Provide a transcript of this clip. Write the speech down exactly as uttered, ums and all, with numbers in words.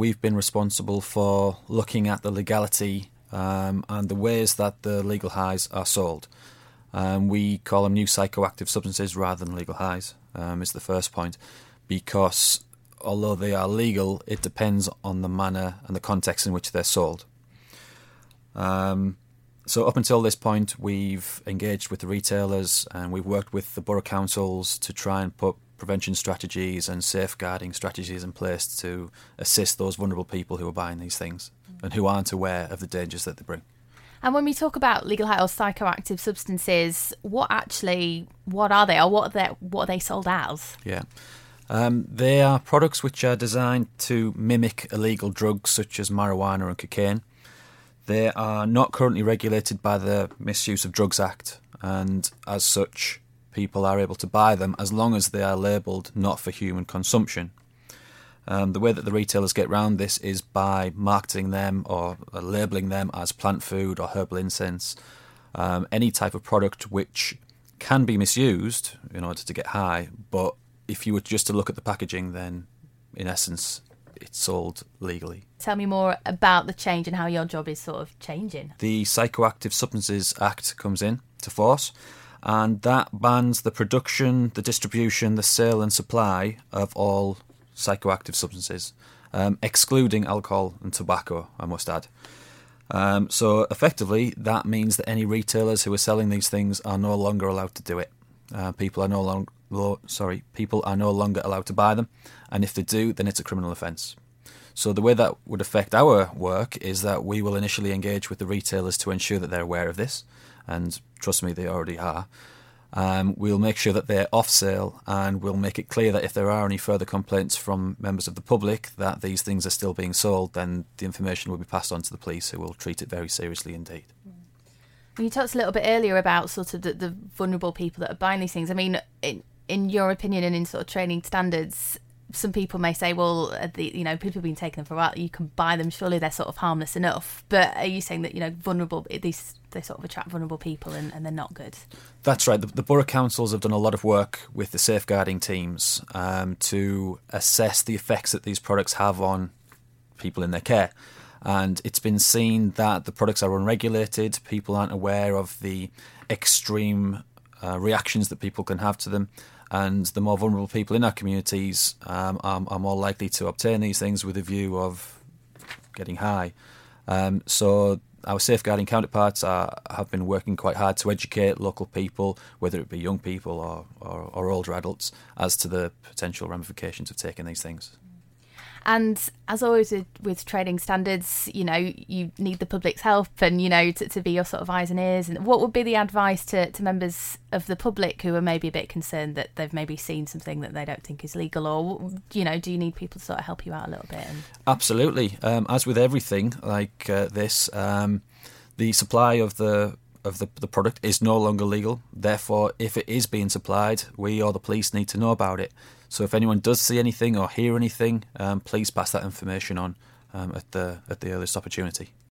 we've been responsible for looking at the legality um, and the ways that the legal highs are sold. Um, we call them new psychoactive substances rather than legal highs, um, is the first point, because although they are legal, it depends on the manner and the context in which they're sold. Um, so up until this point, we've engaged with the retailers and we've worked with the borough councils to try and put prevention strategies and safeguarding strategies in place to assist those vulnerable people who are buying these things and who aren't aware of the dangers that they bring. And when we talk about legal high or psychoactive substances, what actually, what are they, or what are they, what are they sold as? Yeah. Um, they are products which are designed to mimic illegal drugs such as marijuana and cocaine. They are not currently regulated by the Misuse of Drugs Act, and as such, people are able to buy them as long as they are labelled not for human consumption. Um, the way that the retailers get around this is by marketing them or uh, labelling them as plant food or herbal incense, um, any type of product which can be misused in order to get high, but if you were just to look at the packaging, then in essence it's sold legally. Tell me more about the change and how your job is sort of changing. The Psychoactive Substances Act comes in to force, and that bans the production, the distribution, the sale and supply of all psychoactive substances, um, excluding alcohol and tobacco, I must add. Um, so effectively, that means that any retailers who are selling these things are no longer allowed to do it. Uh, people are no longer sorry, people are no longer allowed to buy them, and if they do, then it's a criminal offence. So the way that would affect our work is that we will initially engage with the retailers to ensure that they're aware of this, and trust me, they already are. Um, we'll make sure that they're off sale, and we'll make it clear that if there are any further complaints from members of the public that these things are still being sold, then the information will be passed on to the police, who will treat it very seriously indeed. You talked a little bit earlier about sort of the, the vulnerable people that are buying these things. I mean, in, in your opinion and in sort of training standards, some people may say, well, the, you know, people have been taking them for a while, you can buy them, surely they're sort of harmless enough. But are you saying that, you know, vulnerable, these they sort of attract vulnerable people and, and they're not good? That's right. The, the borough councils have done a lot of work with the safeguarding teams um, to assess the effects that these products have on people in their care. And it's been seen that the products are unregulated, people aren't aware of the extreme uh, reactions that people can have to them, and the more vulnerable people in our communities um, are, are more likely to obtain these things with a view of getting high. Um, so our safeguarding counterparts are, have been working quite hard to educate local people, whether it be young people or, or, or older adults, as to the potential ramifications of taking these things. And as always with, with trading standards, you know, you need the public's help and, you know, to, to be your sort of eyes and ears. And what would be the advice to, to members of the public who are maybe a bit concerned that they've maybe seen something that they don't think is legal? Or, you know, do you need people to sort of help you out a little bit? And... Absolutely. Um, as with everything like uh, this, um, the supply of the of the, the product is no longer legal. Therefore, if it is being supplied, we or the police need to know about it. So if anyone does see anything or hear anything, um, please pass that information on um, at the at the earliest opportunity.